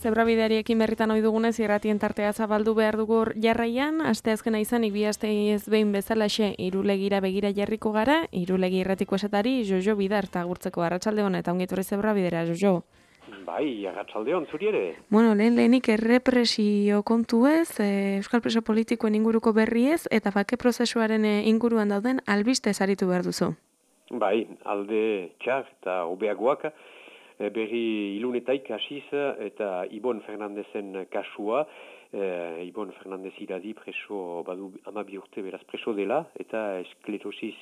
Zebrabideariekin berritan ohi dugunez irratien tartea zabaldu behar dugu jarraian, asteazkena izanik bi aste ez behin bezalaxe Irulegira begira jarriko gara, Irulegi irratiko esatari Jojo Bidar agurtzeko arratsalde hon eta ongi etorri Zebrabidera, Jojo. Bai, arratsalde hon zuri ere. Bueno, lehenik errepresio kontuez, euskal preso politikoen inguruko berriez eta bake prozesuaren inguruan dauden albiste aritu behar duzu. Bai, alde txar eta hobeagoak berri ilunetaik hasiz eta Ibon Fernandezen kasua. Ibon Fernandez iradi preso badu 12 urte beraz preso dela eta esklerosiz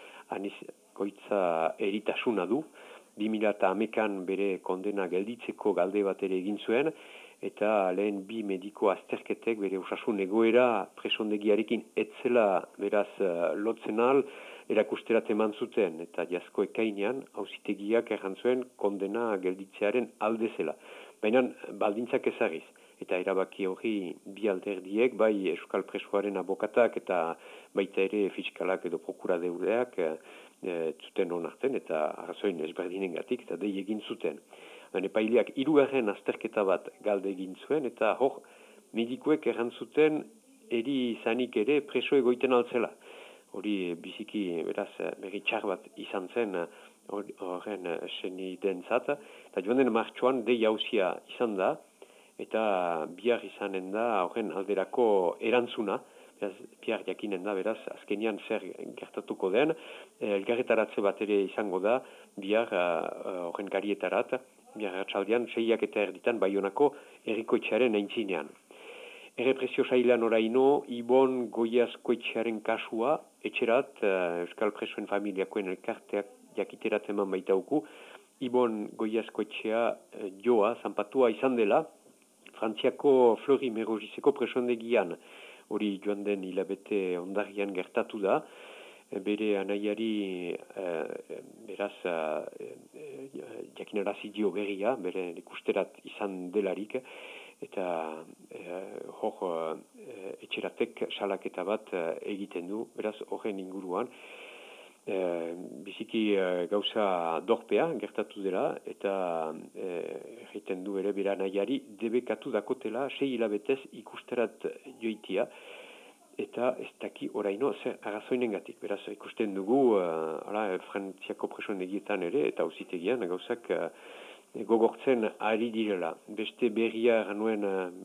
anizkoitza eritasuna du. 2011an bere kondena gelditzeko galde bat ere egin zuen eta lehen bi mediko azterketek bere osasun egoera presondegiarekin etzela beraz lotzen al erakusterat eman zuten eta jazko ekainean auzitegiak errantzuen kondena gelditzearen alde zela. Baina baldintzak ezagiz eta erabaki hori bi alderdiek, bai euskal presoaren abokatak eta baita ere fiskalak edo prokuradeureak zuten onartzen eta arrazoin ezberdinengatik eta dei egin zuten. Epaileak 3. azterketa bat galde egin zuen eta hor medikuek errantzuten eri izanik ere preso egoiten altzela. Hori biziki beraz berri txar bat izan zen horren senidentzat eta joan den martxoan dei hauzia izan da eta bihar izanen da horren alderako erantzuna. Bihar jakinen da, beraz, azkenian zer gertatuko den, elgarretaratze bat ere izango da, bihar horren garietarat, bihar atxaldean 6:30 Baionako herrikoetxearen aintzinean. Errepresio sailan oraino, Ibon Goiazkoetxearen kasua, etxerat, Euskal Presoen Familiakoen elkarteak jakiterat eman baitauku, Ibon Goiazkoetxea joa, zanpatua izan dela, Frantziako Flori Merogizeko presondegian, hori joan den hilabete ondarrian gertatu da, bere anaiari beraz jakinarazi dio berria, bere ikusterat izan delarik, eta hor etxeratek salaketa bat egiten du, beraz horren inguruan. Biziki gauza dorpea gertatu dela eta egiten du ere bera nahiari debekatu dakotela 6 hilabetez ikusterat joitia eta ez daki oraino zer arrazoinengatik. Beraz ikusten dugu Frantziako presondegietan ere eta auzitegian gauzak gogortzen ari direla. Beste berria nuen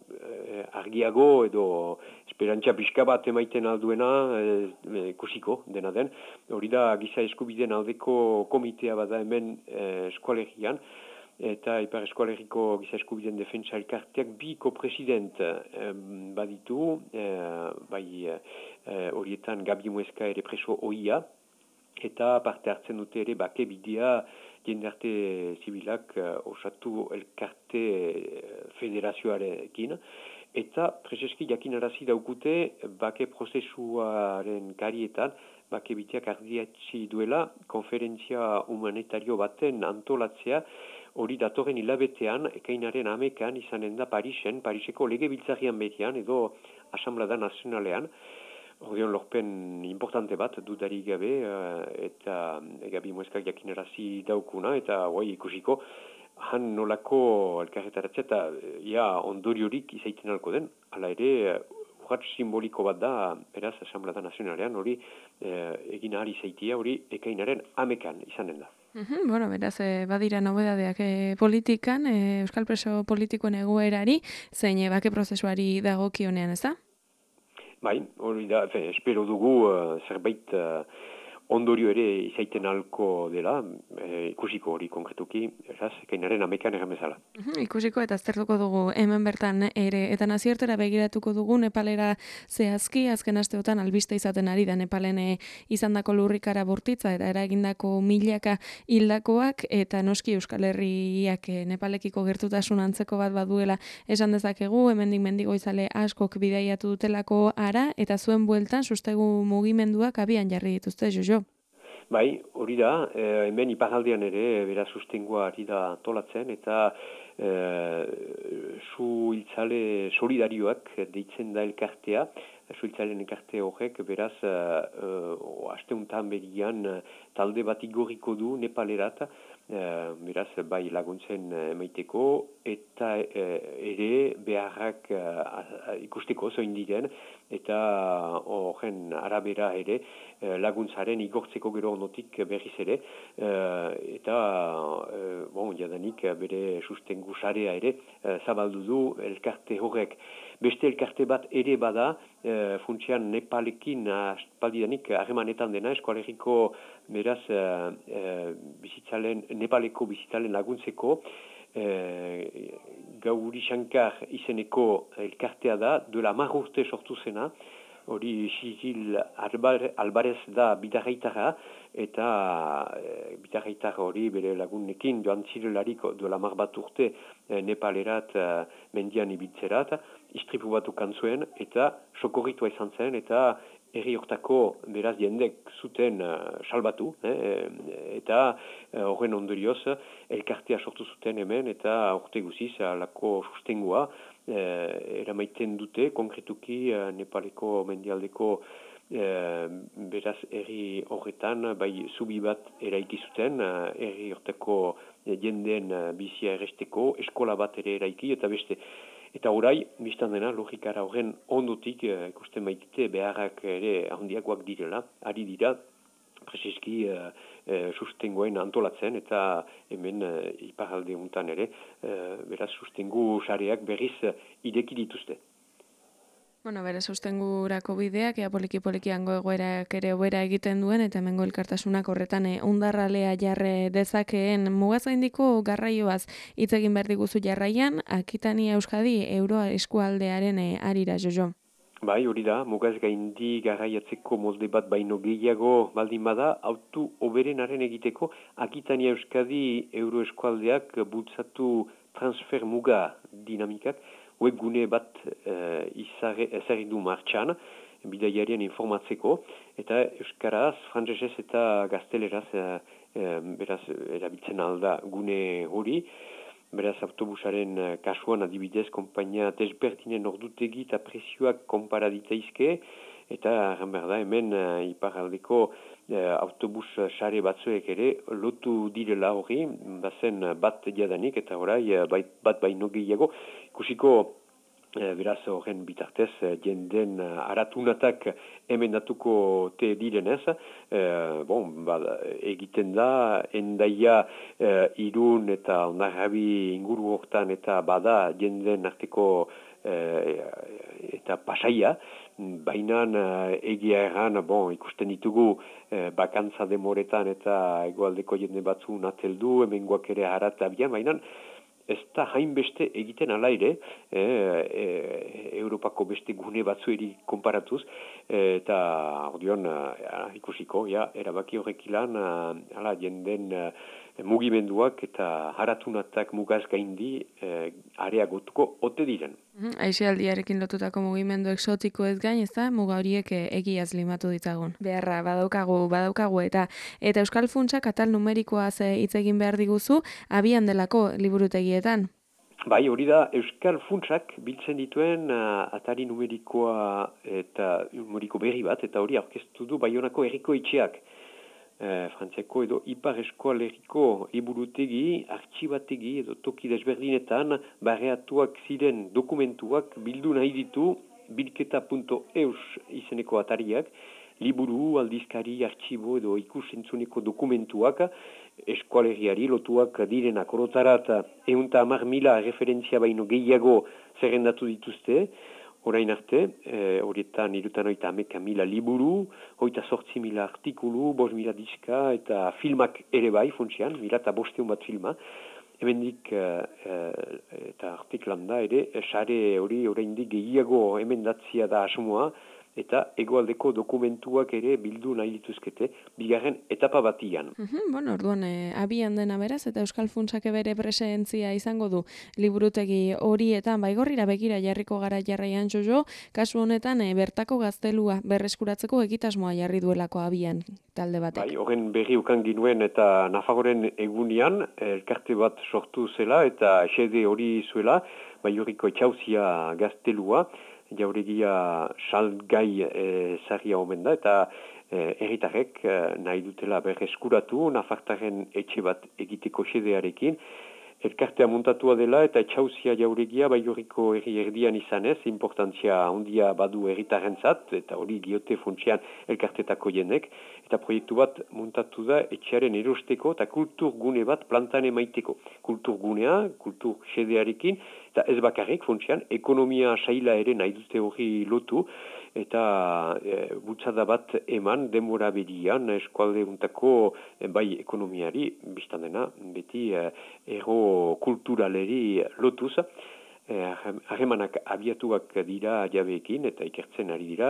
argiago edo esperantza pixka bat emaiten alduena ikusiko dena den. Hori da giza eskubideen aldeko komitea bada hemen eskualerian eta Ipar Eskualeriko giza eskubideen defentsa elkarteak bi kopresident baditu, bai horietan Gabi Mueska ere preso ohia eta parte hartzen dute ere bake bidea jendarte zibilak osatu elkarte federazioarekin eta preseski jakinarazi daukute bake prozesuaren karietan bake bideak ardiatzi duela konferentzia humanitario baten antolatzea hori datorren hilabetean ekainaren 11an izanen da Pariseko legebiltzarrian betian edo Asamblada Nazionalean. Ordeon lorpen importante bat dudarik gabe eta Gabi Mueskak jakinarazi daukuna eta ikusiko han nolako elkarretaratzea eta ondoriorik izaiten alko den. Hala ere urrats simboliko bat da beraz Asamblada Nazionalean hori egin ahal izaitia hori ekainaren 11an izanen da. Bueno, beraz, badira nobedadeak politikan, euskal preso politikoen egoerari, zein bake prozesuari dagokionean, ez da? Bai, hori da, espero dugu zerbait ondorio ere izaiten alko dela, ikusiko hori konkretuki, eraz, ekainaren 11an egan bezala. Ikusiko eta aztertuko dugu hemen bertan ere, eta naziertera begiratuko dugu Nepalera zehazki, azken asteotan albiste izaten ari da Nepalen izandako lurrikara bortitza eta eragindako milaka hildakoak, eta noski Euskal Herriak Nepalekiko gertutasun antzeko bat baduela esan dezakegu, hemendik mendigoizale askok bidaiatu dutelako ara, eta zuen bueltan sustegu mugimenduak abian jarri dituzte, Jojo. Bai, hori da, hemen iparaldean ere bera sustengua ari da tolatzen eta su hiltzale solidarioak deitzen da elkartea, Suitzaren elkarte horrek, beraz, asteuntan begian talde bat igorriko du Nepalerat, beraz, bai laguntzen emaiteko, eta ere beharrak ikusteko zoin diren, eta horren arabera ere laguntzaren igortzeko gero onotik berriz ere, eta jadanik bere sustengu sarea ere zabaldu du elkarte horrek. Beste elkarte bat ere bada, funtsian Nepalekin aspaldidanik harremanetan dena, Eskualeriko beraz Nepaleko bizitzalen laguntzeko, Gauri Shankar izeneko elkartea da, duela 10 urte sortu zena, hori Sigil Alvarez da bidarraitara, eta bidarraitar hori bere lagunekin joan zirelarik duela 10 urte Nepalerat mendian ibiltzerat, istripu bat ukan zuen, eta sokorritua izan zen, eta herri hortako beraz jendek zuten salbatu, eta horren ondorioz elkartea sortu zuten hemen, eta urte guziz alako sustengua eramaiten dute, konkretuki Nepaleko mendialdeko beraz herri horretan, bai zubi bat eraiki zuten, herri hortako jendeen bizia erresteko, eskola bat ere eraiki, eta beste. Eta orai, biztan dena, logikara horren ondotik ikusten baitite beharrak ere handiagoak direla, ari dira, prezeski sustengoen antolatzen, eta hemen iparalde untan ere, beraz sustengu sareak berriz ideki dituzte. Bere sustengurako bideak, poliki hango egoerak ere hobera egiten duen, eta hemengo elkartasunak horretan ondarralea jarre dezakeen. Mugazaindiko garraioaz hitz egin behar diguzu jarraian, Akitania Euskadi Euroa eskualdearen arira, Jojo. Bai, hori da, Mugazgaindi garraiatzeko molde bat baino gehiago baldin bada, autu hoberenaren egiteko Akitania Euskadi Euro eskualdeak bultzatu transfer muga dinamikak, webgune bat ezarri du martxan, bidaiarien informatzeko, eta euskaraz, frantsesez eta gazteleraz beraz erabiltzen alda gune hori, beraz autobusaren kasuan adibidez konpainia desberdinen ordutegi eta prezioak konpara ditaizke, eta behar da hemen iparaldeko autobus sare batzuek ere lotu direla hori, bazen bat jadanik eta orai bat baino gehiago, ikusiko beraz horren bitartez jenden aratunatak emendatuko te direnez, egiten da, Endaia, Irun eta Hondarrabi inguru hortan eta bada jenden arteko eta Pasaia, baina egia erran, ikusten ditugu bakantza demoretan eta egoaldeko jende batzu nateldu, hemengoak ere harat abian, baina ez da hainbeste egiten ala ere, Europako beste gune batzueri konparatuz, eta ordion ikusiko, erabaki horrek ilan, jenden mugimenduak eta haratunatak Mugazgaindi areagotuko ote diren. Aisialdiarekin lotutako mugimendu exotiko ez gain, ez da, muga horiek egiaz limatu ditzagun. Beharra, badaukagu eta Euskal Funtsak atal numerikoaz hitz egin behar diguzu, abian delako liburutegietan. Bai, hori da, Euskal Funtsak biltzen dituen atari numerikoa eta numeriko berri bat, eta hori aurkeztu du Baionako herriko etxeak. Frantziako edo Ipar Eskualeriko liburutegi, artxibategi edo toki desberdinetan barreatuak ziren dokumentuak bildu nahi ditu bilketa.eus izeneko atariak, liburu, aldizkari, artxibo edo ikusentzuneko dokumentuak eskualeriari lotuak direnak orotarat 110.000 referentzia baino gehiago zerrendatu dituzte. Orain arte, horietan 38.000 liburu, 28.000 artikulu, 5.000 diska eta filmak ere bai, funtsian, 1.500 bat filma. Hemendik eta artiklan da ere, sare hori oraindik gehiago emendatzia da asmoa, eta egoaldeko dokumentuak ere bildu nahi dituzkete, bigarren etapa batian. Orduan, abian dena beraz, eta Euskal Funtsak bere presentzia izango du liburutegi horietan, baigorrira begira jarriko gara jarraian Jojo, kasu honetan bertako gaztelua berreskuratzeko egitasmoa jarri duelako abian talde batek. Bai, horren berri ukan ginuen eta Nafarroaren egunian, elkarte bat sortu zela eta xede hori zuela, Baigorriko etxauzia gaztelua, jauregia salgai zarria omen da, eta herritarrek nahi dutela berreskuratu, Nafartaren etxe bat egiteko xedearekin, elkartea montatua dela eta etxauzia jauregia Baigorriko herri erdian izanez, importantzia handia badu herritarrentzat, eta hori diote funtsian elkartetako jenek, eta proiektu bat montatu da etxearen erosteko eta kulturgune bat plantan emaiteko. Kulturgunea, kultur xedearekin, eta ez bakarrik funtsian, ekonomia saila ere nahi dute hori lotu, eta bultzada bat eman denbora bedian eskualde untako bai ekonomiari, biztan dena, beti ero kulturaleri lotuz, harremanak abiatuak dira jabeekin eta ikertzen ari dira,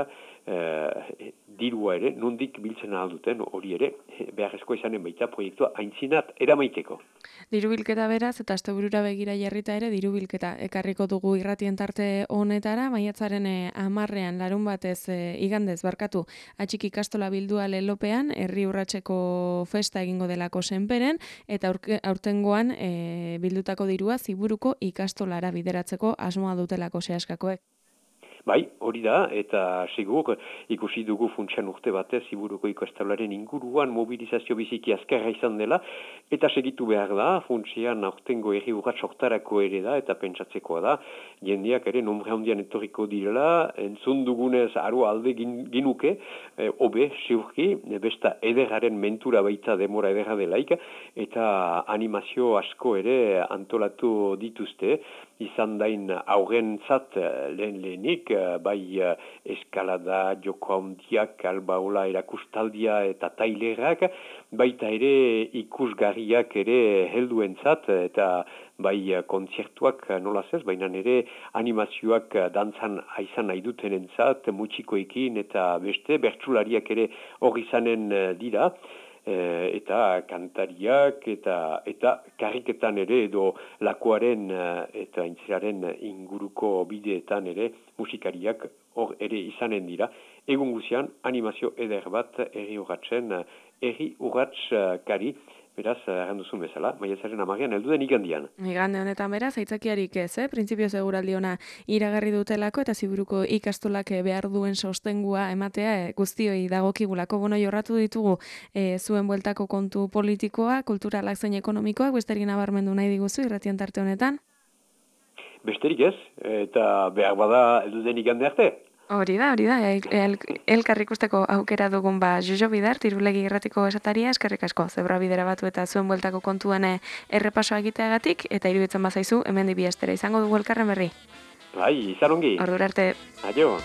dirua ere, nondik biltzen alduten hori ere, beharrezko izanen baita proiektua aintzinat eramaiteko. Diru bilketa beraz, eta asteburura begira jarrita ere, diru bilketa ekarriko dugu irratien tarte honetara, maiatzaren 10ean larun batez igandez barkatu atxiki ikastola bildua lelopean, herri urratseko festa egingo delako senperen, eta aurtengoan bildutako dirua Ziburuko ikastolara bideratzeko asmoa dutelako sehaskakoek. Bai, hori da, eta segur ikusi dugu funtsian urte batez Ziburuko ikastolaren inguruan mobilizazio biziki azkarra izan dela, eta segitu behar da, funtsian aurtengo herri urrats hortarako ere da, eta pentsatzekoa da, jendeak ere nombre handian etorriko direla, entzun dugunez aro alde ginuke, hobe, seurki, besta ederaren mentura baita demora edera delaik, eta animazio asko ere antolatu dituzte, izan dain aurrentzat lehenik, bai eskalada, joko handiak, albaola erakustaldia eta tailerak, baita ere ikusgarriak ere helduentzat, eta bai kontzertuak nolaz ez, baina ere animazioak dantzan aizan nahi dutenentzat, mutxikoekin eta beste, bertsulariak ere hori izanen dira, eta kantariak eta karriketan ere edo lakoaren eta intziraren inguruko bideetan ere musikariak hor ere izanen dira. Egun guzian animazio eder bat herri urratskari, beraz, erranduzun bezala, maiatzaren 10ean heldu den igandian. Igande honetan beraz, aitzakiarik ez, printzipio seguraldi ona iragarri dutelako eta Ziburuko ikastolak behar duen sostengua ematea guztioi dagokigulako. Bono, jorratu ditugu zuen bueltako kontu politikoa, kulturalak zein ekonomikoak, besterik nabarmendu nahi diguzu irratien tarte honetan? Besterik ez, eta behar bada heldu den igande arte. Hori da, elkar ikusteko aukera dugun Jojo Bidar, Tirulegi irratiko esataria, eskerrik asko, zebra bidera batu eta zuen bueltako kontuan errepasoa egiteagatik, eta iruditzen bazaizu, hemen dibi estera izango dugu elkarren berri. Bai, izan ongi. Ordura arte. Aio.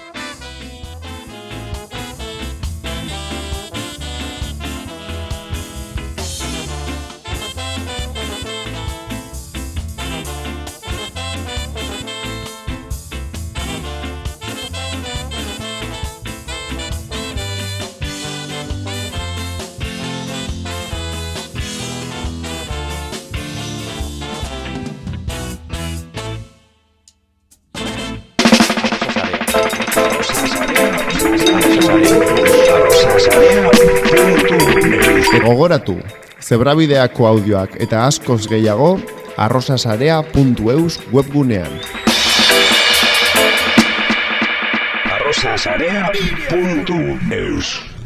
Gogoratu, zebrabideako audioak eta askoz gehiago arrosasarea.eus webgunean. arrosasarea.eus